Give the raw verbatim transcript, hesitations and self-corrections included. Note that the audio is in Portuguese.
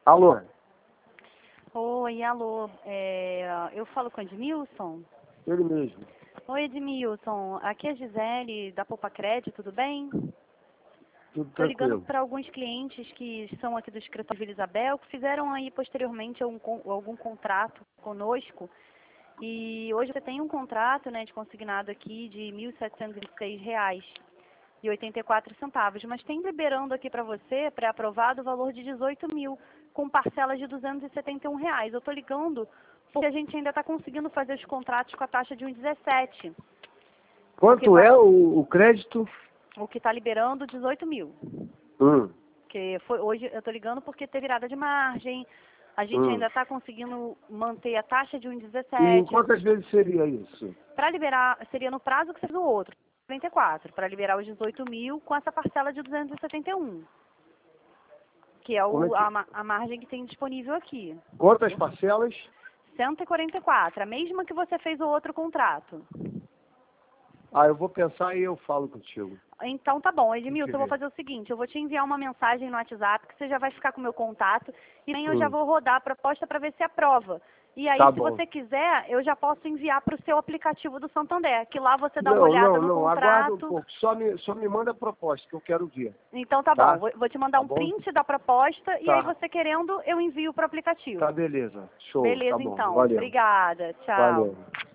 Alô? Oi, alô. É, eu falo com o Edmilson? Ele mesmo. Oi, Edmilson. Aqui é a Gisele, da Poupa Crédito, tudo bem? Tudo Estou ligando tranquilo. para alguns clientes que são aqui do escritório Vila Isabel, que fizeram aí posteriormente algum, con- algum contrato conosco. E hoje você tem um contrato, né, de consignado aqui de mil setecentos e seis reais e oitenta e quatro centavos, mas tem liberando aqui para você, pré-aprovado, o valor de dezoito mil, com parcelas de duzentos e setenta e um reais. Eu estou ligando porque a gente ainda está conseguindo fazer os contratos com a taxa de um vírgula dezessete. Quanto vai- é o, o crédito? O que está liberando, dezoito mil. Hum, Que foi, hoje eu estou ligando porque teve virada de margem, a gente hum. ainda está conseguindo manter a taxa de um vírgula E em dezessete. quantas vezes seria isso? Para liberar, seria no prazo que você fez o outro, quarenta e quatro, para liberar os dezoito mil com essa parcela de duzentos e setenta e um, que é, Como é o, que... a, ma- a margem que tem disponível aqui. Quantas parcelas? cento e quarenta e quatro, a mesma que você fez o outro contrato. Ah, eu vou pensar e eu falo contigo. Então tá bom, Tem que Edmilson, eu vou ver. fazer o seguinte, eu vou te enviar uma mensagem no WhatsApp que você já vai ficar com o meu contato e aí eu já Hum. vou rodar a proposta para ver se aprova. E aí, Tá se bom. você quiser, eu já posso enviar para o seu aplicativo do Santander, que lá você dá uma Não, olhada não, no não. Aguarda um contrato. pouco. Só me, só me manda a proposta que eu quero ver. Então tá bom, Tá? vou, vou te mandar Tá um bom? print da proposta e aí Tá. você querendo, eu envio para o aplicativo. Tá, beleza. Show. Tá Beleza bom. então, Valeu. obrigada, tchau. Valeu.